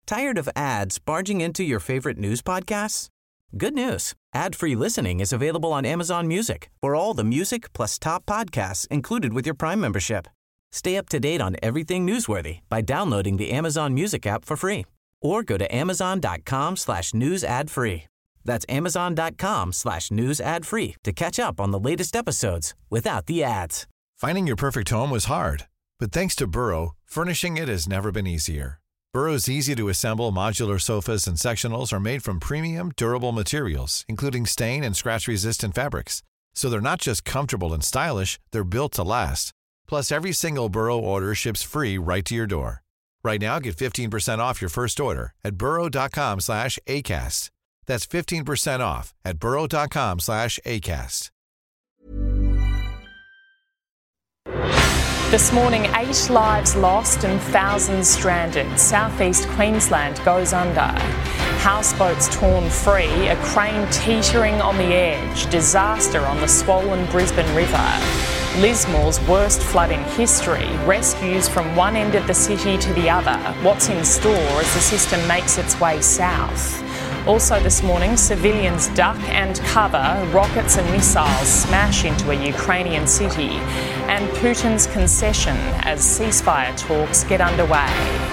Tired of ads barging into your favorite news podcasts? Good news. Ad-free listening is available on Amazon Music for all the music plus top podcasts included with your Prime membership. Stay up to date on everything newsworthy by downloading the Amazon Music app for free or go to amazon.com/news ad free. That's amazon.com/news ad free to catch up on the latest episodes without the ads. Finding your perfect home was hard, but thanks to Burrow, furnishing it has never been easier. Burrow's easy-to-assemble modular sofas and sectionals are made from premium, durable materials, including stain and scratch-resistant fabrics. So they're not just comfortable and stylish, they're built to last. Plus, every single Burrow order ships free right to your door. Right now, get 15% off your first order at burrow.com/ACAST. That's 15% off at burrow.com/ACAST. This morning, 8 lives lost and thousands stranded. Southeast Queensland goes under. Houseboats torn free, a crane teetering on the edge, disaster on the swollen Brisbane River. Lismore's worst flood in history, rescues from one end of the city to the other. What's in store as the system makes its way south? Also this morning, civilians duck and cover, rockets and missiles smash into a Ukrainian city, and Putin's concession as ceasefire talks get underway.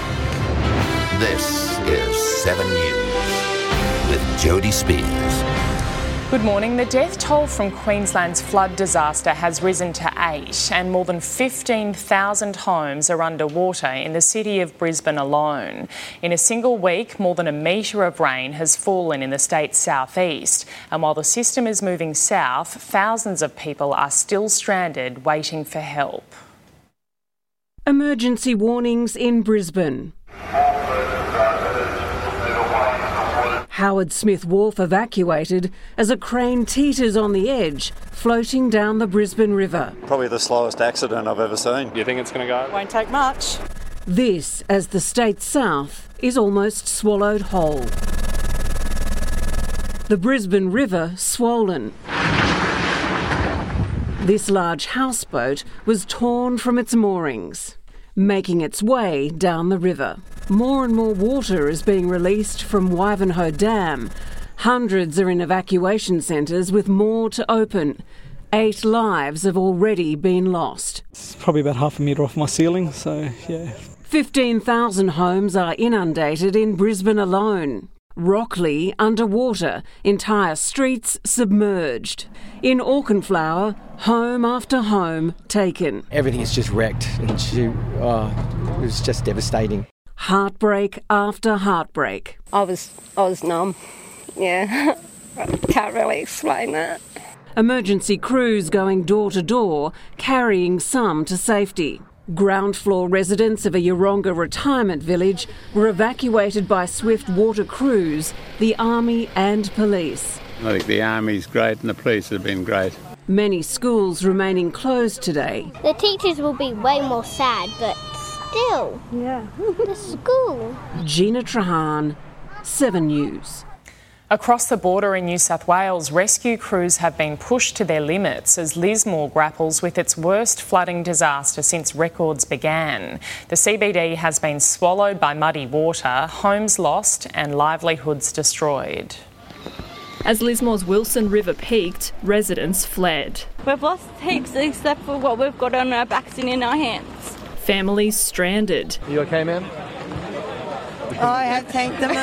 This is 7 News with Jody Spears. Good morning. The death toll from Queensland's flood disaster has risen to 8, and more than 15,000 homes are underwater in the city of Brisbane alone. In a single week, more than a metre of rain has fallen in the state's southeast, and while the system is moving south, thousands of people are still stranded waiting for help. Emergency warnings in Brisbane. Howard Smith Wharf evacuated as a crane teeters on the edge, floating down the Brisbane River. Probably the slowest accident I've ever seen. Do you think it's going to go? Won't take much. This as the state's south is almost swallowed whole. The Brisbane River swollen. This large houseboat was torn from its moorings, making its way down the river. More and more water is being released from Wivenhoe Dam. Hundreds are in evacuation centres with more to open. 8 lives have already been lost. It's probably about half a metre off my ceiling, so yeah. 15,000 homes are inundated in Brisbane alone. Rockley underwater, entire streets submerged. In Auchenflower, home after home taken. Everything is just wrecked, and it was just devastating. Heartbreak after heartbreak. I was numb. Yeah, I can't really explain that. Emergency crews going door to door, carrying some to safety. Ground floor residents of a Yeronga retirement village were evacuated by swift water crews, the army and police. I think the army's great and the police have been great. Many schools remaining closed today. The teachers will be way more sad, but still, the school. Gina Trahan, 7 News. Across the border in New South Wales, rescue crews have been pushed to their limits as Lismore grapples with its worst flooding disaster since records began. The CBD has been swallowed by muddy water, homes lost and livelihoods destroyed. As Lismore's Wilson River peaked, residents fled. We've lost heaps except for what we've got on our backs and in our hands. Families stranded. You okay, ma'am? I have tanked them.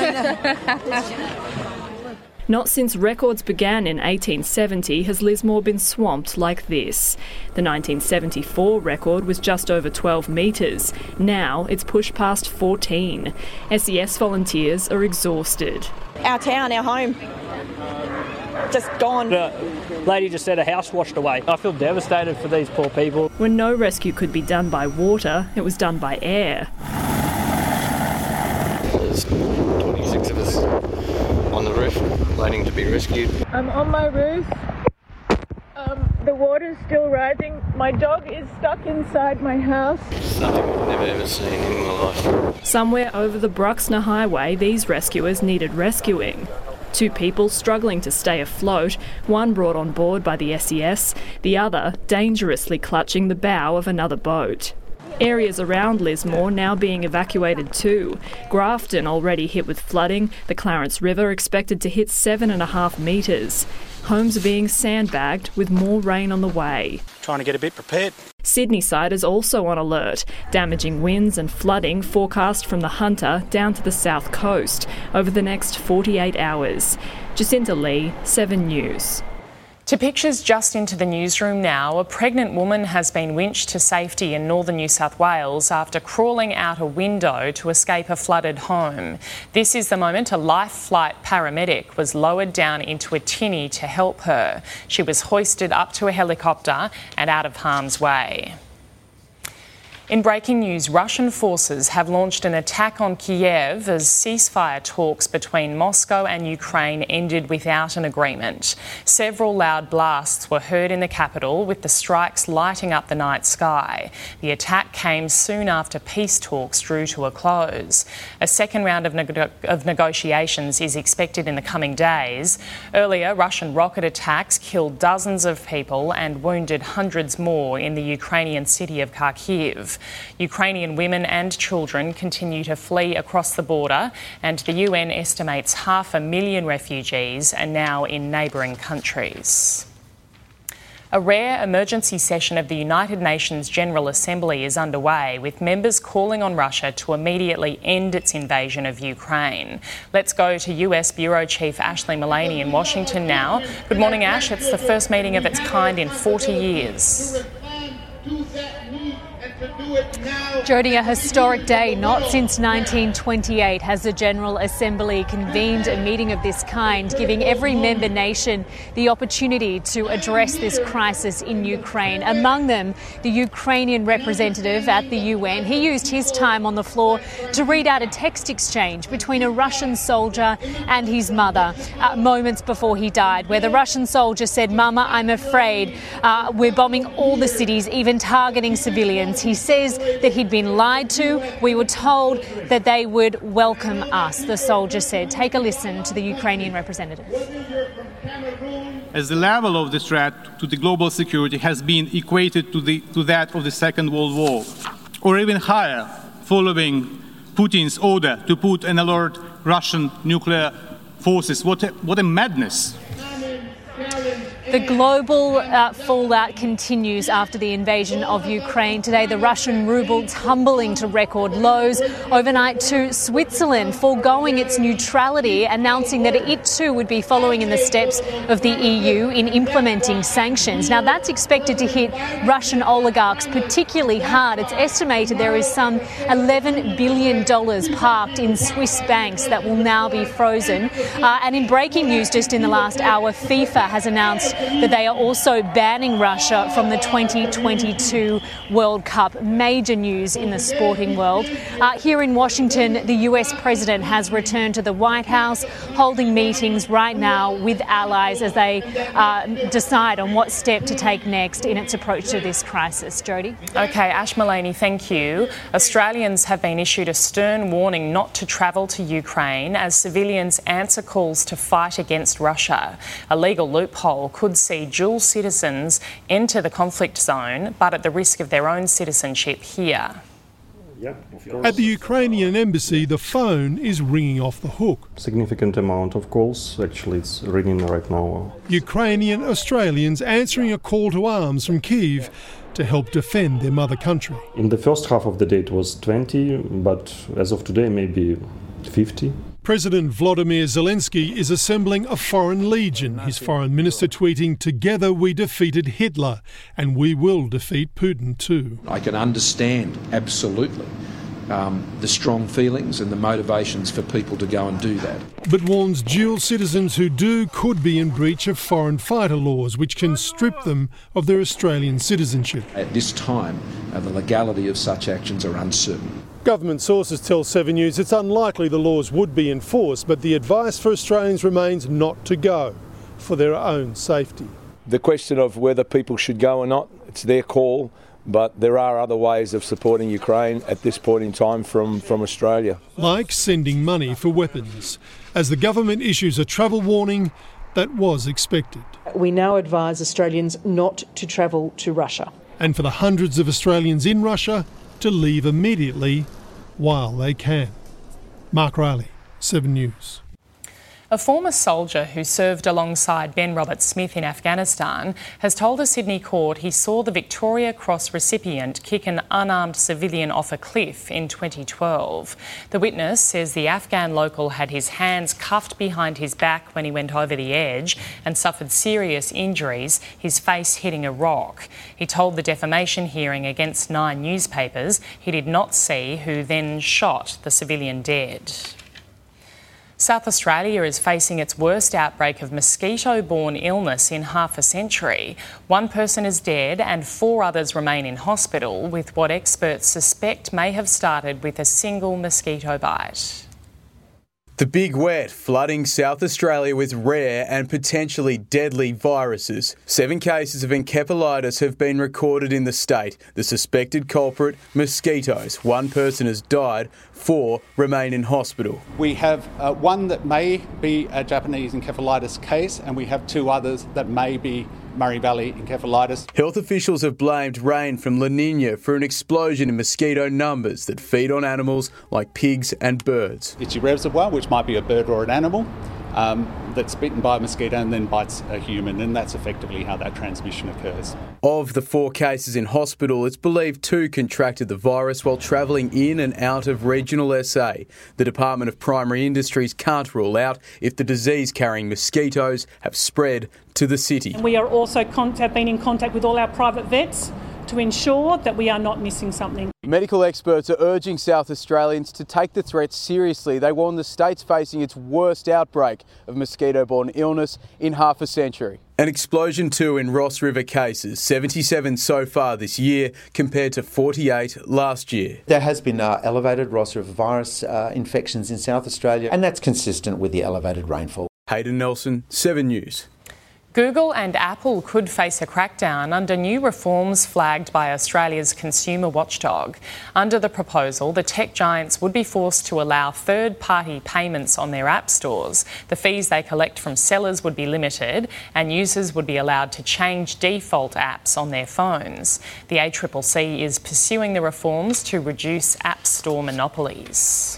Not since records began in 1870 has Lismore been swamped like this. The 1974 record was just over 12 metres. Now it's pushed past 14. SES volunteers are exhausted. Our town, our home, just gone. The lady just said a house washed away. I feel devastated for these poor people. When no rescue could be done by water, it was done by air. There's 26 of us on the roof waiting to be rescued. I'm on my roof. The water's still rising. My dog is stuck inside my house. It's nothing I've never ever seen in my life. Somewhere over the Bruxner Highway, these rescuers needed rescuing. 2 people struggling to stay afloat, one brought on board by the SES, the other dangerously clutching the bow of another boat. Areas around Lismore now being evacuated too. Grafton already hit with flooding, the Clarence River expected to hit 7.5 metres. Homes are being sandbagged with more rain on the way. Trying to get a bit prepared. Sydney side is also on alert. Damaging winds and flooding forecast from the Hunter down to the south coast over the next 48 hours. Jacinta Lee, 7 News. To pictures just into the newsroom now, a pregnant woman has been winched to safety in northern New South Wales after crawling out a window to escape a flooded home. This is the moment a Life Flight paramedic was lowered down into a tinny to help her. She was hoisted up to a helicopter and out of harm's way. In breaking news, Russian forces have launched an attack on Kiev as ceasefire talks between Moscow and Ukraine ended without an agreement. Several loud blasts were heard in the capital, with the strikes lighting up the night sky. The attack came soon after peace talks drew to a close. A second round of negotiations is expected in the coming days. Earlier, Russian rocket attacks killed dozens of people and wounded hundreds more in the Ukrainian city of Kharkiv. Ukrainian women and children continue to flee across the border, and the UN estimates 500,000 refugees are now in neighbouring countries. A rare emergency session of the United Nations General Assembly is underway, with members calling on Russia to immediately end its invasion of Ukraine. Let's go to US Bureau Chief Ashley Mullaney in Washington now. Good morning, Ash. It's the first meeting of its kind in 40 years. Jodie, a historic day. Not since 1928 has the General Assembly convened a meeting of this kind, giving every member nation the opportunity to address this crisis in Ukraine. Among them, the Ukrainian representative at the UN. He used his time on the floor to read out a text exchange between a Russian soldier and his mother moments before he died, where the Russian soldier said, "Mama, I'm afraid we're bombing all the cities, even targeting civilians." He says that he'd been lied to. We were told that they would welcome us, the soldier said. Take a listen to the Ukrainian representative. As the level of the threat to the global security has been equated to that of the Second World War, or even higher, following Putin's order to put and alert Russian nuclear forces. What a madness. The global fallout continues after the invasion of Ukraine. Today, the Russian ruble tumbling to record lows. Overnight, too, Switzerland foregoing its neutrality, announcing that it too would be following in the steps of the EU in implementing sanctions. Now, that's expected to hit Russian oligarchs particularly hard. It's estimated there is some $11 billion parked in Swiss banks that will now be frozen. And in breaking news just in the last hour, FIFA has announced that they are also banning Russia from the 2022 World Cup. Major news in the sporting world. Here in Washington, the US president has returned to the White House, holding meetings right now with allies as they decide on what step to take next in its approach to this crisis. Jodie? OK, Ash Mullaney, thank you. Australians have been issued a stern warning not to travel to Ukraine as civilians answer calls to fight against Russia. A legal loophole could see dual citizens enter the conflict zone, but at the risk of their own citizenship here. At the Ukrainian embassy, the phone is ringing off the hook. Significant amount of calls. Actually, it's ringing right now. Ukrainian Australians answering a call to arms from Kyiv to help defend their mother country. In the first half of the day, it was 20, but as of today, maybe 50. President Volodymyr Zelensky is assembling a foreign legion, his foreign minister tweeting, "Together we defeated Hitler, and we will defeat Putin too." I can understand, absolutely, the strong feelings and the motivations for people to go and do that. But warns dual citizens who do could be in breach of foreign fighter laws, which can strip them of their Australian citizenship. At this time, the legality of such actions are uncertain. Government sources tell 7 News it's unlikely the laws would be enforced, but the advice for Australians remains not to go, for their own safety. The question of whether people should go or not, it's their call, but there are other ways of supporting Ukraine at this point in time from Australia. Like sending money for weapons. As the government issues a travel warning, that was expected. We now advise Australians not to travel to Russia. And for the hundreds of Australians in Russia, to leave immediately while they can. Mark Riley, 7 News. A former soldier who served alongside Ben Roberts-Smith in Afghanistan has told a Sydney court he saw the Victoria Cross recipient kick an unarmed civilian off a cliff in 2012. The witness says the Afghan local had his hands cuffed behind his back when he went over the edge and suffered serious injuries, his face hitting a rock. He told the defamation hearing against 9 newspapers he did not see who then shot the civilian dead. South Australia is facing its worst outbreak of mosquito-borne illness in half a century. 1 person is dead and 4 others remain in hospital with what experts suspect may have started with a single mosquito bite. The big wet flooding South Australia with rare and potentially deadly viruses. 7 cases of encephalitis have been recorded in the state. The suspected culprit, mosquitoes. 1 person has died, 4 remain in hospital. We have 1 that may be a Japanese encephalitis case, and we have 2 others that may be Murray Valley encephalitis. Health officials have blamed rain from La Nina for an explosion in mosquito numbers that feed on animals like pigs and birds. Itchy reservoir, which might be a bird or an animal, that's bitten by a mosquito and then bites a human, and that's effectively how that transmission occurs. Of the 4 cases in hospital, it's believed 2 contracted the virus while travelling in and out of regional SA. The Department of Primary Industries can't rule out if the disease-carrying mosquitoes have spread to the city. We are also have been in contact with all our private vets to ensure that we are not missing something. Medical experts are urging South Australians to take the threat seriously. They warn the state's facing its worst outbreak of mosquito-borne illness in half a century. An explosion too in Ross River cases, 77 so far this year compared to 48 last year. There has been elevated Ross River virus infections in South Australia, and that's consistent with the elevated rainfall. Hayden Nelson, 7 News. Google and Apple could face a crackdown under new reforms flagged by Australia's consumer watchdog. Under the proposal, the tech giants would be forced to allow third-party payments on their app stores. The fees they collect from sellers would be limited, and users would be allowed to change default apps on their phones. The ACCC is pursuing the reforms to reduce app store monopolies.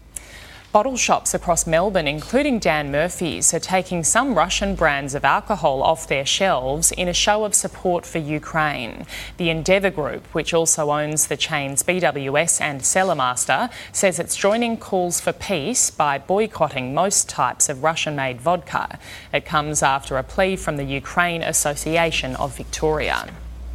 Bottle shops across Melbourne, including Dan Murphy's, are taking some Russian brands of alcohol off their shelves in a show of support for Ukraine. The Endeavour Group, which also owns the chains BWS and Cellarmaster, says it's joining calls for peace by boycotting most types of Russian-made vodka. It comes after a plea from the Ukraine Association of Victoria.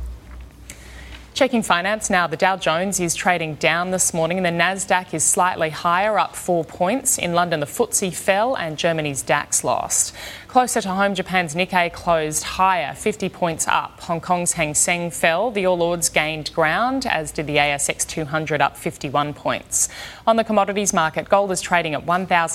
Checking finance now, the Dow Jones is trading down this morning and the Nasdaq is slightly higher, up 4 points. In London, the FTSE fell and Germany's DAX lost. Closer to home, Japan's Nikkei closed higher, 50 points up. Hong Kong's Hang Seng fell. The All Ords gained ground, as did the ASX 200, up 51 points. On the commodities market, gold is trading at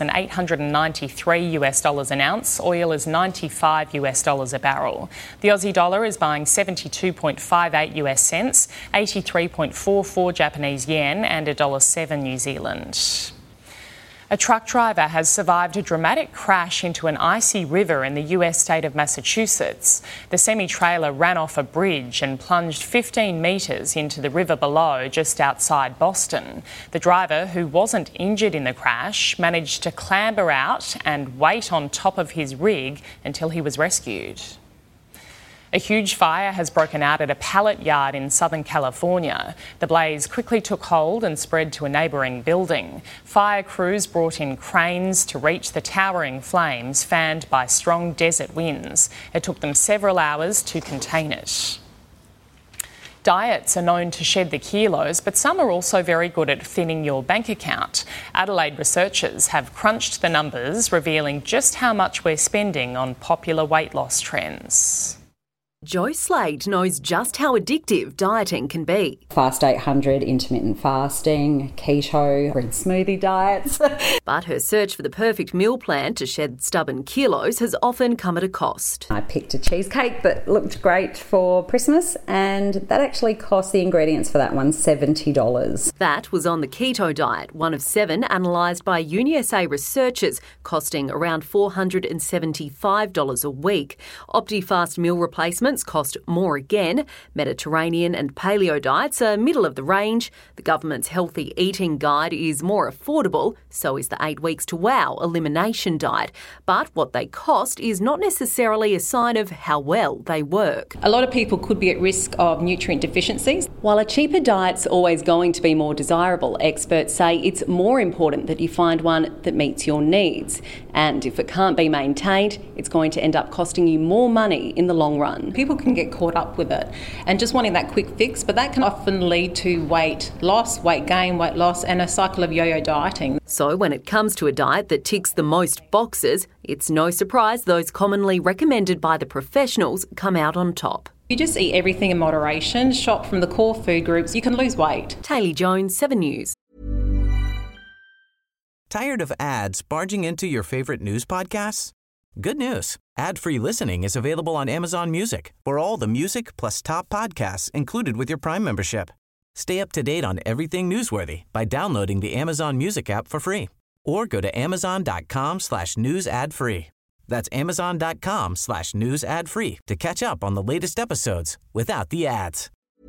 $1,893 an ounce. Oil is $95 a barrel. The Aussie dollar is buying 72.58 US cents, 83.44 Japanese yen and $1.07 New Zealand. A truck driver has survived a dramatic crash into an icy river in the US state of Massachusetts. The semi-trailer ran off a bridge and plunged 15 metres into the river below, just outside Boston. The driver, who wasn't injured in the crash, managed to clamber out and wait on top of his rig until he was rescued. A huge fire has broken out at a pallet yard in Southern California. The blaze quickly took hold and spread to a neighbouring building. Fire crews brought in cranes to reach the towering flames, fanned by strong desert winds. It took them several hours to contain it. Diets are known to shed the kilos, but some are also very good at thinning your bank account. Adelaide researchers have crunched the numbers, revealing just how much we're spending on popular weight loss trends. Jo Slade knows just how addictive dieting can be. Fast 800, intermittent fasting, keto, green smoothie diets. But her search for the perfect meal plan to shed stubborn kilos has often come at a cost. I picked a cheesecake that looked great for Christmas, and that actually cost the ingredients for that one $70. That was on the keto diet, one of 7 analysed by UniSA researchers, costing around $475 a week. OptiFast meal replacements supplements cost more again. Mediterranean and paleo diets are middle of the range. The government's healthy eating guide is more affordable, so is the 8 weeks to wow elimination diet. But what they cost is not necessarily a sign of how well they work. A lot of people could be at risk of nutrient deficiencies. While a cheaper diet's always going to be more desirable, experts say it's more important that you find one that meets your needs. And if it can't be maintained, it's going to end up costing you more money in the long run. People can get caught up with it and just wanting that quick fix, but that can often lead to weight loss, weight gain, weight loss, and a cycle of yo-yo dieting. So when it comes to a diet that ticks the most boxes, it's no surprise those commonly recommended by the professionals come out on top. You just eat everything in moderation, shop from the core food groups, you can lose weight. Taylor Jones, 7 News. Tired of ads barging into your favorite news podcasts? Good news. Ad-free listening is available on Amazon Music for all the music plus top podcasts included with your Prime membership. Stay up to date on everything newsworthy by downloading the Amazon Music app for free or go to amazon.com/news ad free. That's amazon.com/news ad free to catch up on the latest episodes without the ads.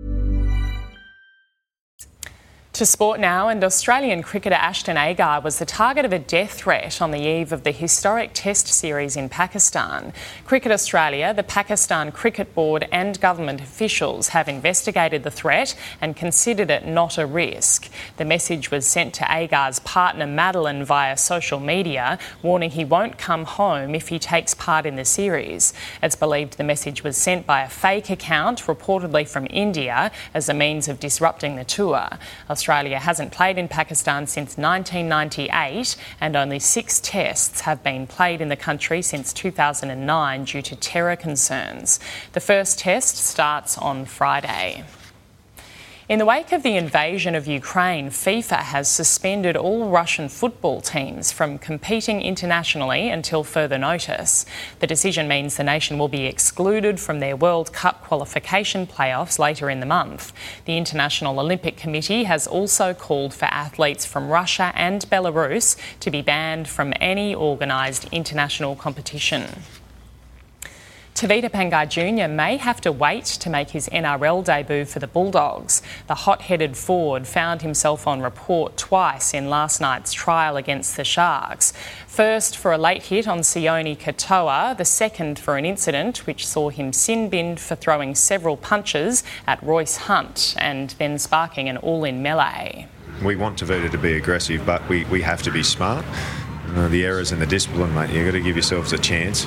To sport now, and Australian cricketer Ashton Agar was the target of a death threat on the eve of the historic Test series in Pakistan. Cricket Australia, the Pakistan Cricket Board and government officials have investigated the threat and considered it not a risk. The message was sent to Agar's partner Madeline via social media, warning he won't come home if he takes part in the series. It's believed the message was sent by a fake account, reportedly from India, as a means of disrupting the tour. Australia hasn't played in Pakistan since 1998 and only 6 tests have been played in the country since 2009 due to terror concerns. The first test starts on Friday. In the wake of the invasion of Ukraine, FIFA has suspended all Russian football teams from competing internationally until further notice. The decision means the nation will be excluded from their World Cup qualification playoffs later in the month. The International Olympic Committee has also called for athletes from Russia and Belarus to be banned from any organised international competition. Tavita Pangai Jr. may have to wait to make his NRL debut for the Bulldogs. The hot-headed forward found himself on report twice in last night's trial against the Sharks. First for a late hit on Sione Katoa, the second for an incident which saw him sin-binned for throwing several punches at Royce Hunt and then sparking an all-in melee. We want Tavita to be aggressive, but we have to be smart. The errors and the discipline, mate, you've got to give yourselves a chance.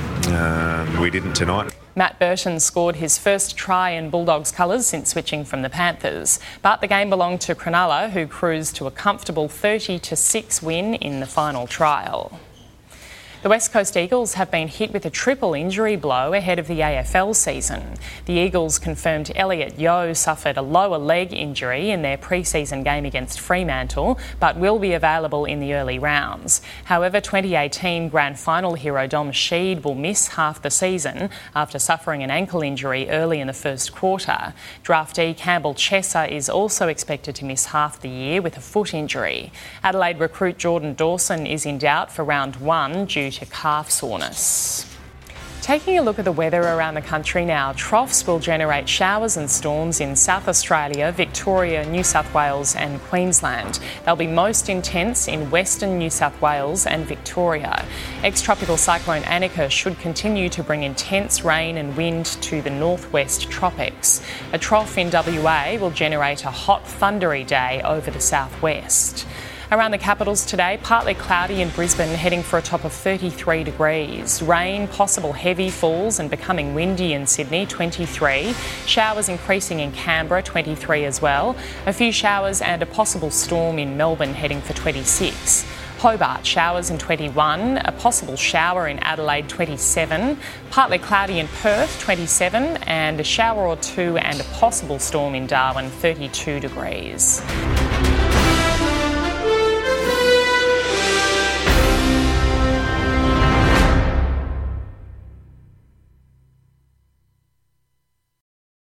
We didn't tonight. Matt Burton scored his first try in Bulldogs colours since switching from the Panthers. But the game belonged to Cronulla, who cruised to a comfortable 30-6 win in the final trial. The West Coast Eagles have been hit with a triple injury blow ahead of the AFL season. The Eagles confirmed Elliot Yeo suffered a lower leg injury in their pre-season game against Fremantle, but will be available in the early rounds. However, 2018 Grand Final hero Dom Sheed will miss half the season after suffering an ankle injury early in the first quarter. Draftee Campbell Chesser is also expected to miss half the year with a foot injury. Adelaide recruit Jordan Dawson is in doubt for round 1 due to calf soreness. Taking a look at the weather around the country now, troughs will generate showers and storms in South Australia, Victoria, New South Wales and Queensland. They'll be most intense in Western New South Wales and Victoria. Ex-tropical cyclone Annika should continue to bring intense rain and wind to the northwest tropics. A trough in WA will generate a hot, thundery day over the southwest. Around the capitals today, partly cloudy in Brisbane, heading for a top of 33 degrees. Rain, possible heavy falls and becoming windy in Sydney, 23. Showers increasing in Canberra, 23 as well. A few showers and a possible storm in Melbourne, heading for 26. Hobart, showers in 21, a possible shower in Adelaide, 27, partly cloudy in Perth, 27, and a shower or two and a possible storm in Darwin, 32 degrees.